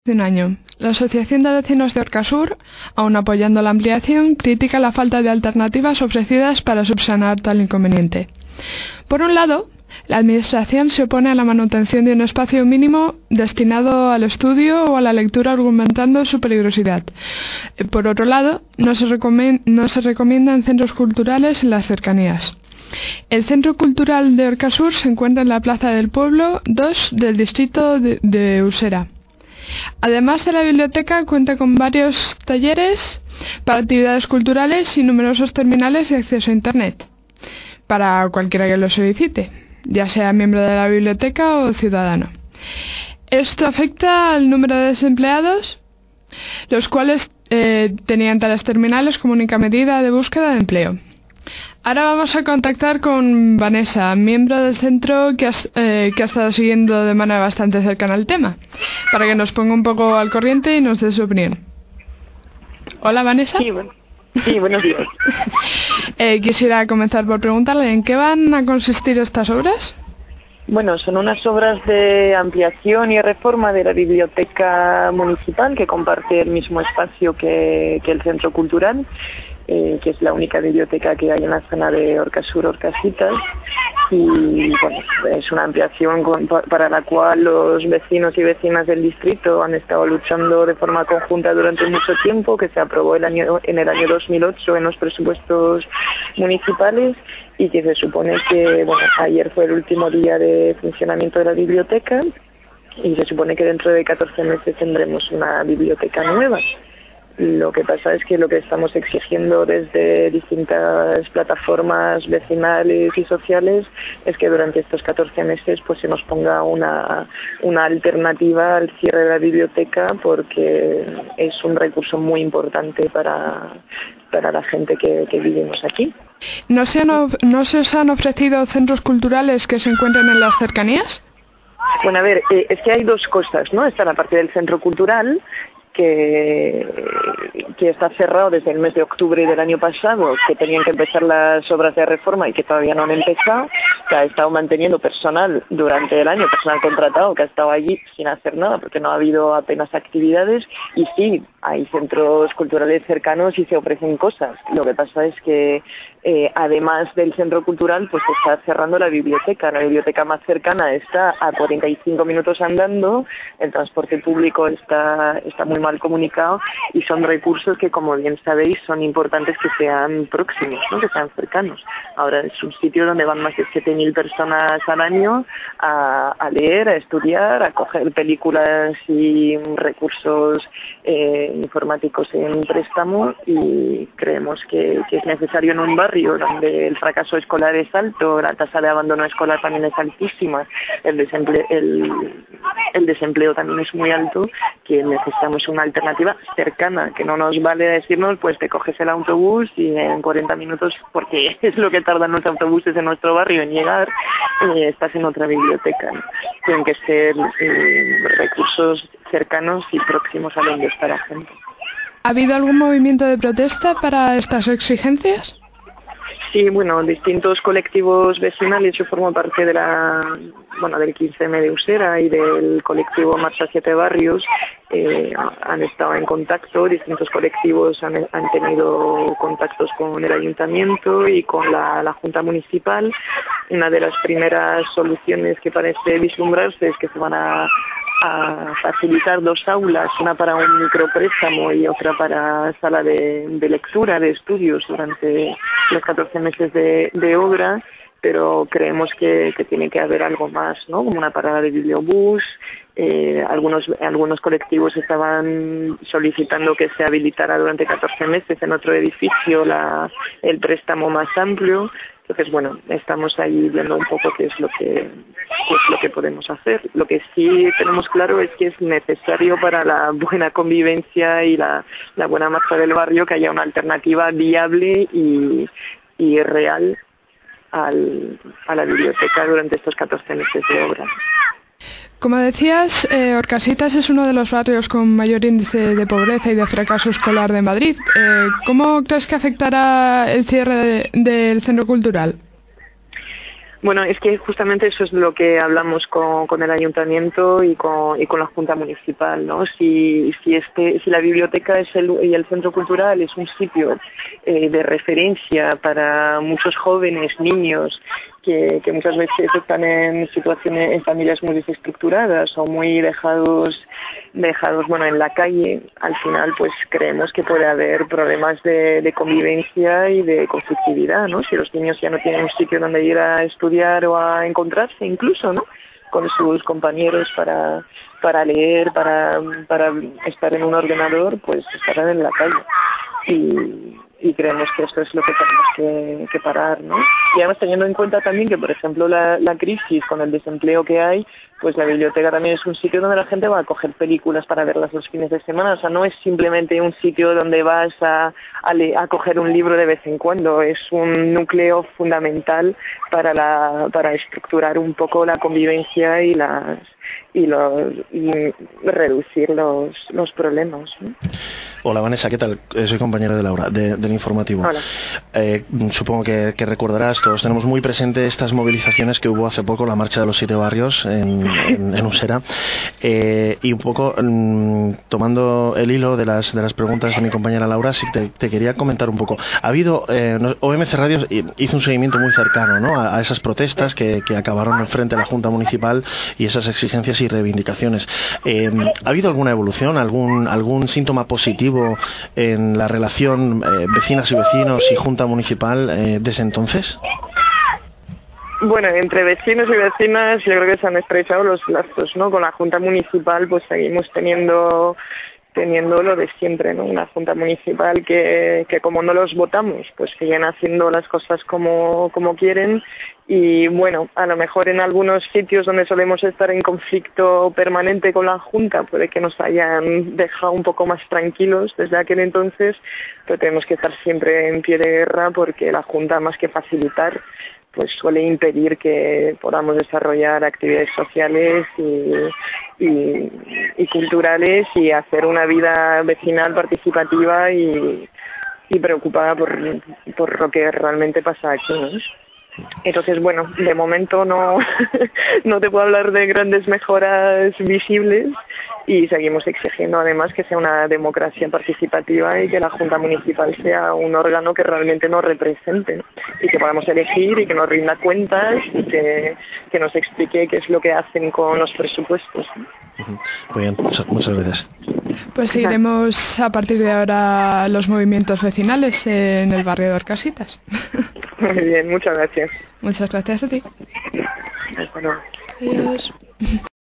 de un año. La Asociación de Vecinos de Orcasur, aun apoyando la ampliación, critica la falta de alternativas ofrecidas para subsanar tal inconveniente. Por un lado, la Administración se opone a la manutención de un espacio mínimo destinado al estudio o a la lectura, argumentando su peligrosidad. Por otro lado, no se recomiendan centros culturales en las cercanías. El Centro Cultural de Orcasur se encuentra en la Plaza del Pueblo 2 del distrito de Usera. Además de la biblioteca, cuenta con varios talleres para actividades culturales y numerosos terminales de acceso a Internet, para cualquiera que lo solicite, ya sea miembro de la biblioteca o ciudadano. Esto afecta al número de desempleados, los cuales tenían tales terminales como única medida de búsqueda de empleo. Ahora vamos a contactar con Vanessa, miembro del centro que ha estado siguiendo de manera bastante cercana el tema, para que nos ponga un poco al corriente y nos dé su opinión. Hola, Vanessa. Sí, buenos días. Quisiera comenzar por preguntarle ¿en qué van a consistir estas obras? Bueno, son unas obras de ampliación y reforma de la biblioteca municipal, que comparte el mismo espacio que el centro cultural, que es la única biblioteca que hay en la zona de Orcasur, Orcasitas, y bueno, es una ampliación para la cual los vecinos y vecinas del distrito han estado luchando de forma conjunta durante mucho tiempo, que se aprobó en el año 2008 en los presupuestos municipales, y que se supone que, bueno, ayer fue el último día de funcionamiento de la biblioteca y se supone que dentro de 14 meses tendremos una biblioteca nueva. Lo que pasa es que lo que estamos exigiendo desde distintas plataformas vecinales y sociales es que durante estos 14 meses pues se nos ponga una alternativa al cierre de la biblioteca, porque es un recurso muy importante para la gente que vivimos aquí. ¿No se os han ofrecido centros culturales que se encuentren en las cercanías? Bueno, a ver, es que hay dos cosas, ¿no? Está la parte del centro cultural, que está cerrado desde el mes de octubre del año pasado, que tenían que empezar las obras de reforma y que todavía no han empezado, que ha estado manteniendo personal durante el año, personal contratado, que ha estado allí sin hacer nada porque no ha habido apenas actividades, y sí, hay centros culturales cercanos y se ofrecen cosas. Lo que pasa es que además del centro cultural, pues se está cerrando la biblioteca. La biblioteca más cercana está a 45 minutos andando, el transporte público está muy mal comunicado, y son recursos que, como bien sabéis, son importantes que sean próximos, ¿no? Que sean cercanos. Ahora es un sitio donde van más de 7.000 personas al año a leer, a estudiar, a coger películas y recursos informáticos en préstamo, y creemos que es necesario en un barrio donde el fracaso escolar es alto, la tasa de abandono escolar también es altísima, el desempleo también es muy alto, que necesitamos una alternativa cercana, que no nos vale decirnos pues te coges el autobús y en 40 minutos, porque es lo que tardan los autobuses en nuestro barrio en llegar, estás en otra biblioteca, ¿no? Tienen que ser recursos cercanos y próximos a donde está la gente. ¿Ha habido algún movimiento de protesta para estas exigencias? Sí, bueno, distintos colectivos vecinales. Yo formo parte de del 15M de Usera y del colectivo Marcha 7 Barrios. Han estado en contacto, distintos colectivos han tenido contactos con el ayuntamiento y con la Junta Municipal. Una de las primeras soluciones que parece vislumbrarse es que se van a facilitar 2 aulas, una para un micropréstamo y otra para sala de lectura, de estudios durante los 14 meses de obra, pero creemos que tiene que haber algo más, ¿no? Como una parada de bibliobús. Algunos colectivos estaban solicitando que se habilitara durante 14 meses en otro edificio el préstamo más amplio. Entonces, bueno, estamos ahí viendo un poco qué es lo que podemos hacer. Lo que sí tenemos claro es que es necesario para la buena convivencia y la buena marcha del barrio que haya una alternativa viable y real a la biblioteca durante estos 14 meses de obra. Como decías, Orcasitas es uno de los barrios con mayor índice de pobreza y de fracaso escolar de Madrid. ¿Cómo crees que afectará el cierre del centro cultural? Bueno, es que justamente eso es lo que hablamos con el ayuntamiento y con la Junta Municipal, ¿no? Si la biblioteca y el centro cultural es un sitio de referencia para muchos jóvenes, niños, que muchas veces están en situaciones, en familias muy desestructuradas o muy dejados bueno, en la calle, al final pues creemos que puede haber problemas de convivencia y de conflictividad, ¿no? Si los niños ya no tienen un sitio donde ir a estudiar o a encontrarse incluso, ¿no? Con sus compañeros para leer, para estar en un ordenador, pues estarán en la calle. Y creemos que esto es lo que tenemos que parar, ¿no? Y además teniendo en cuenta también que, por ejemplo, la crisis con el desempleo que hay, pues la biblioteca también es un sitio donde la gente va a coger películas para verlas los fines de semana. O sea, no es simplemente un sitio donde vas a coger un libro de vez en cuando. Es un núcleo fundamental para estructurar un poco la convivencia y reducir los problemas, ¿no? Hola Vanessa, ¿qué tal? Soy compañera de Laura, del informativo. Hola. Supongo que recordarás, todos tenemos muy presente estas movilizaciones que hubo hace poco, la marcha de los 7 barrios en Usera, y un poco tomando el hilo de las preguntas de mi compañera Laura, sí te quería comentar un poco. Ha habido, OMC Radio hizo un seguimiento muy cercano, ¿no?, a esas protestas que acabaron frente a la Junta Municipal y esas exigencias y reivindicaciones. ¿Ha habido alguna evolución, algún síntoma positivo en la relación vecinas y vecinos y Junta Municipal desde entonces? Bueno, entre vecinos y vecinas yo creo que se han estrechado los lazos, ¿no? Con la Junta Municipal pues seguimos teniendo lo de siempre, ¿no? Una Junta Municipal que como no los votamos, pues siguen haciendo las cosas como quieren. Y bueno, a lo mejor en algunos sitios donde solemos estar en conflicto permanente con la Junta puede que nos hayan dejado un poco más tranquilos desde aquel entonces, pero tenemos que estar siempre en pie de guerra porque la Junta, más que facilitar, pues suele impedir que podamos desarrollar actividades sociales y culturales y hacer una vida vecinal participativa y preocupada por lo que realmente pasa aquí, ¿no? Entonces, bueno, de momento no te puedo hablar de grandes mejoras visibles y seguimos exigiendo además que sea una democracia participativa y que la Junta Municipal sea un órgano que realmente nos represente, ¿no? Y que podamos elegir y que nos rinda cuentas y que nos explique qué es lo que hacen con los presupuestos, ¿no? Muy bien, muchas gracias. Pues seguiremos a partir de ahora los movimientos vecinales en el barrio de Orcasitas. Muy bien, muchas gracias. Muchas gracias a ti. Hasta luego. Adiós.